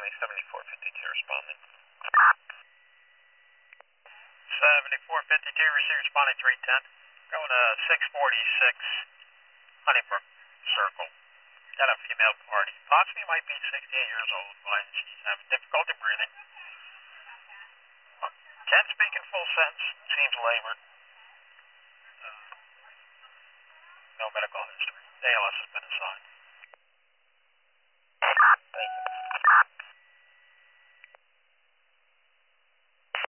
Miami 7452 responding. 7452, receive responding 310. Going to 646 Honeybrook Circle. Got a female party. Possibly might be 68 years old, but she's having difficulty breathing. Can't speak in full sense. Seems labored. No medical history. ALS has been assigned.